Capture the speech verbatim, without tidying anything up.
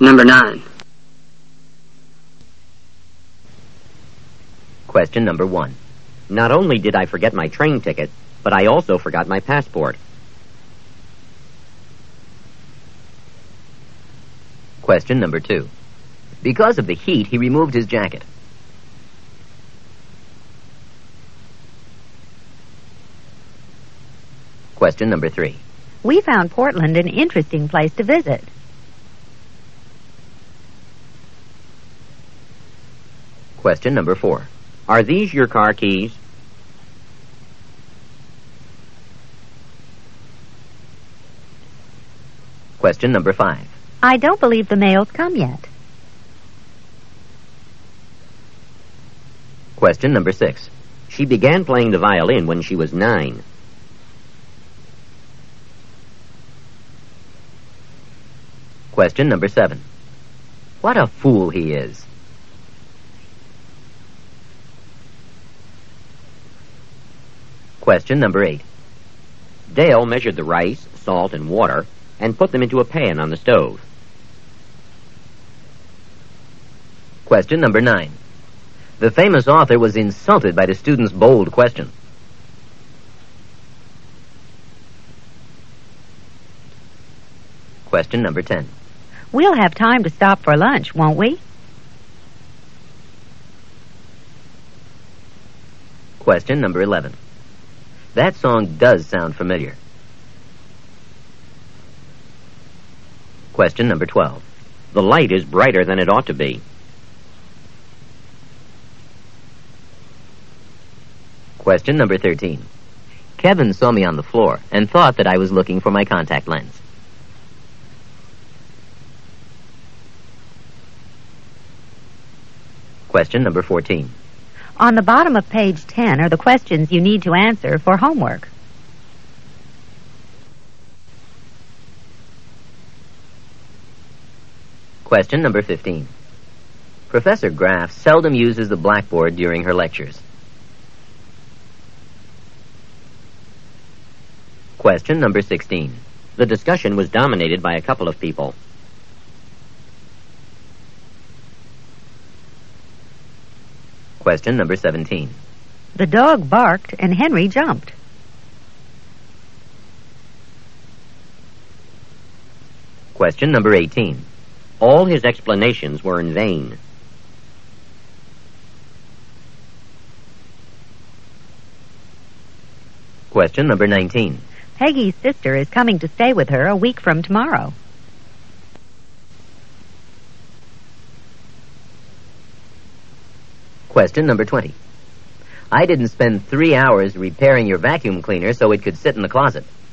Number nine. Question number one. Not only did I forget my train ticket, but I also forgot my passport. Question number two. Because of the heat, he removed his jacket. Question number three. We found Portland an interesting place to visit. Question number four. Are these your car keys? Question number five. I don't believe the mail's come yet. Question number six. She began playing the violin when she was nine. Question number seven. What a fool he is. Question number eight. Dale measured the rice, salt, and water and put them into a pan on the stove. Question number nine. The famous author was insulted by the student's bold question. Question number ten. We'll have time to stop for lunch, won't we? Question number eleven. That song does sound familiar. Question number twelve. The light is brighter than it ought to be. Question number thirteen. Kevin saw me on the floor and thought that I was looking for my contact lens. Question number fourteen. On the bottom of page ten are the questions you need to answer for homework. Question number fifteen. Professor Graff seldom uses the blackboard during her lectures. Question number sixteen. The discussion was dominated by a couple of people. Question number seventeen. The dog barked and Henry jumped. Question number eighteen. All his explanations were in vain. Question number nineteen. Peggy's sister is coming to stay with her a week from tomorrow. Question number twenty. I didn't spend three hours repairing your vacuum cleaner so it could sit in the closet.